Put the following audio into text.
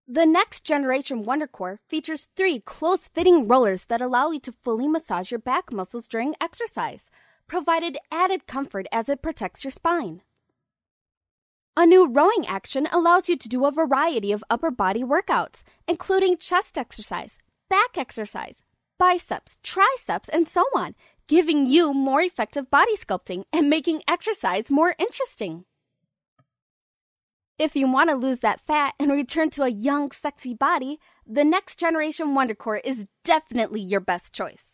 The next generation WonderCore features 3 close-fitting rollers that allow you to fully massage your back muscles during exercise, provided added comfort as it protects your spine. A new rowing action allows you to do a variety of upper body workouts, including chest exercise, back exercise, biceps, triceps, and so on, giving you more effective body sculpting and making exercise more interesting. If you want to lose that fat and return to a young, sexy body, the next generation WonderCore is definitely your best choice.